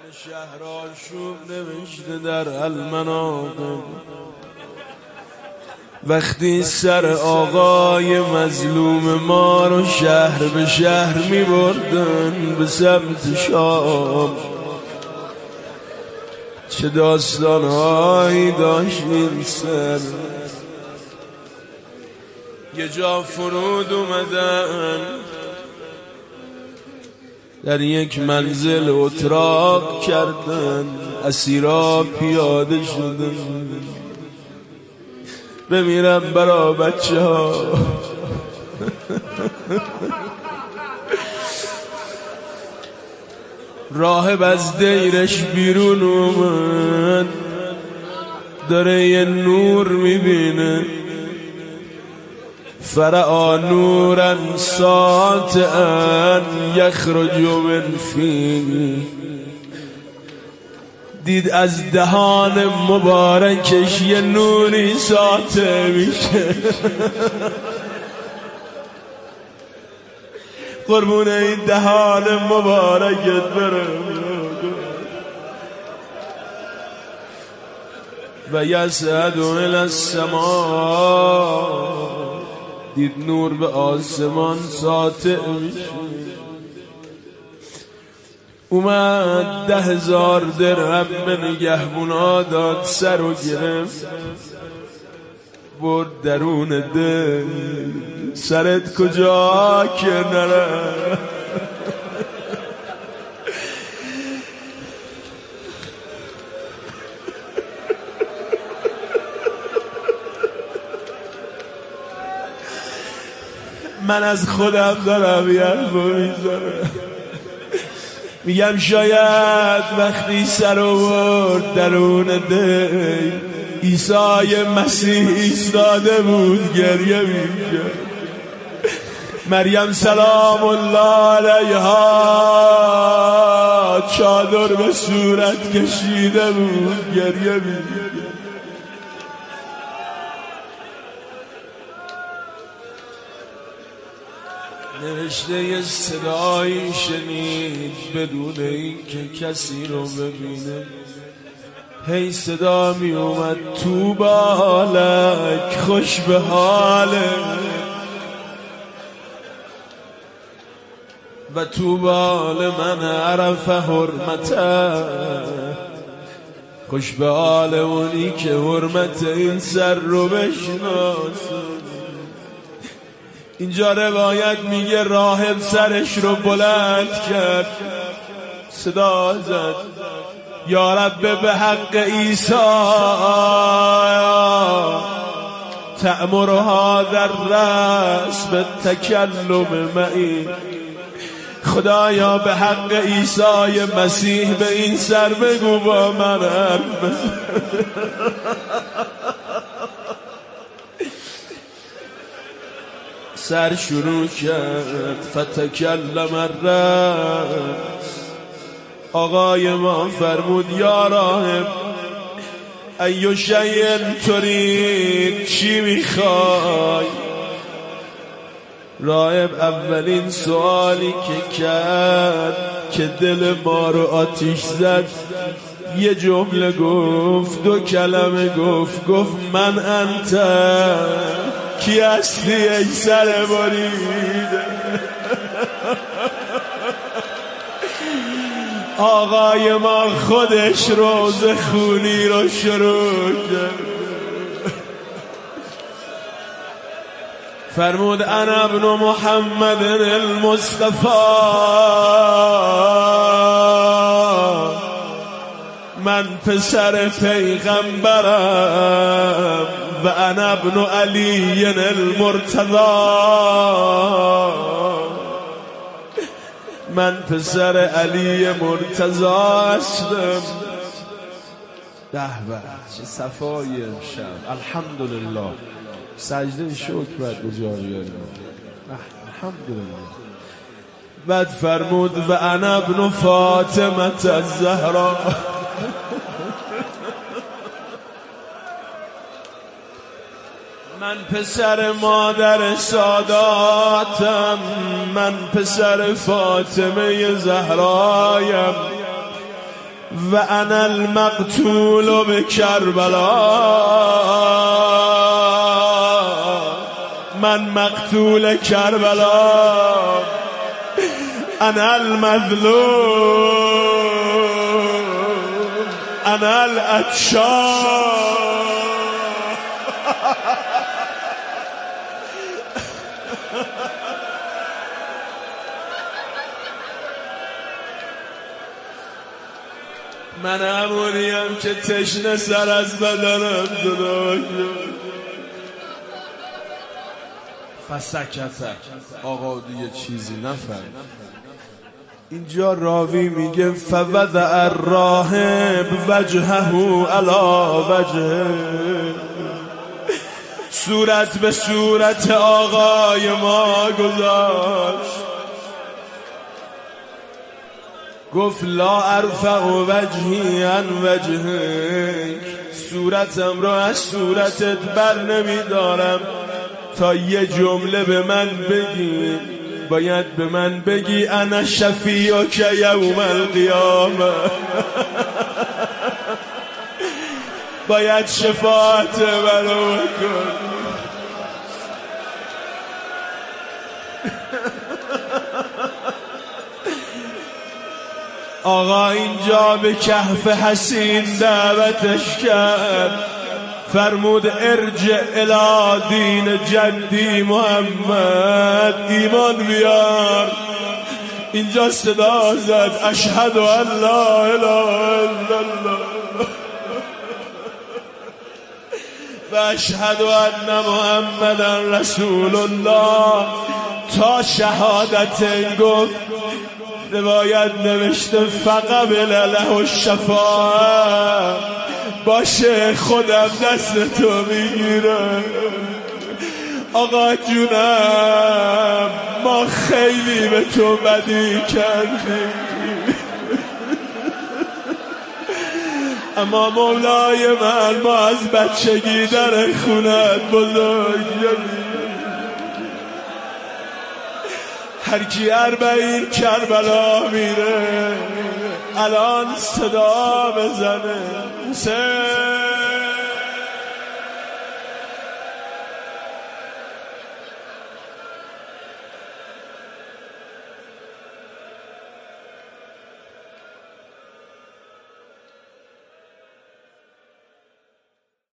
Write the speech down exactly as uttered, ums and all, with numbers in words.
شهرآشوب نوشته در المناقب وقتی سر آقای مظلوم ما رو شهر به شهر می بردن به سمت شام، چه داستانهایی داشت این سر. یه جا فرود اومدن، در یک منزل اتراق کردن، اسیرا پیاده شدن بمیرم برا بچه ها. راهب از دیرش بیرون اومد، داره یه نور میبینه، فرعا نورا ساطعا یخرج من فیه. دید از دهان مبارکش یه نوری ساطع میشه. قربون این دهان مبارکت برم. و یصعد الی السماء، دید نور به آسمان ساطع میشه. اومد ده هزار درهم به نگهبونا داد، سر رو گرفت برد درون دل. سرت کجا که نره؟ من از خودم دارم یه حرفو میزنم، میگم شاید وقتی سر آورد درون دل عیسی مسیح ایستاده بود گریه میکرد. مریم سلام الله علیها چادر به صورت کشیده بود گریه میکرد. نوشته یه صدایی شنید بدون این که کسی رو ببینه، هی صدا می اومد تو بالک خوش به حاله و تو بال من عرف حرمته. خوش به حال اونی که حرمت این سر رو بشناسه. اینجا روایت میگه راهب سرش رو بلند کرد، صدا زد یا رب به حق عیسی تأمر هذا الرأس بالتکلم معی. خدایا به حق عیسی مسیح به این سر بگو با من حرف بزن. سر شروع کرد فتکلم الرأس. آقای ما فرمود یا راهب ایو شیء ترید، چی میخوای؟ راهب اولین سوالی که کرد که دل ما رو آتیش زد، یه جمله گفت، دو کلمه گفت، گفت من انت. کی هستی ای سر برید؟ آقای ما خودش روز خونی رو شروع کرد. فرمود انا ابن محمد المصطفى، من پسر پیغمبرم و انا ابن علی المرتضی، من پسر علی مرتضی هستم. به به چه صفایی امشب، الحمدلله. سجده شکر باید به جا بیاریم، الحمدلله. بعد فرمود و انا ابن فاطمه الزهرا، من پسر مادر ساداتم، من پسر فاطمه زهرایم. و انا المقتول به کربلا، من مقتول کربلا، انا المظلوم، انا العطشان. من همونیم که تشنه سر از بدنم جدا. فسکته، آقا دیگه چیزی نفهم. اینجا راوی میگه فوضع الراهب وجهه علی وجهه، صورت به صورت آقای ما گذاشت، گفت لا ارفع وجهی عن وجهک، صورتم را از صورتت بر نمیدارم تا یه جمله به من بگی. باید به من بگی انا شفیعک یوم القیامه. باید شفاعت منو بکنی. آقا اینجا به کهف حسین دعوتش کرد، فرمود ارجع الی دین جدی محمد، ایمان بیار. اینجا صدا زد اشهد ان لا اله الا الله و اشهد ان محمدا رسول الله. تا شهادت گفت، روایت نوشته فقبل له الشفاعه، باشه خودم دست تو میگیرم. آقا جونم ما خیلی به تو بدی کردیم، اما مولای من ما از بچگی در خونت بزرگ، هر کی اربعین کربلا میره الان صدا بزنه حسین.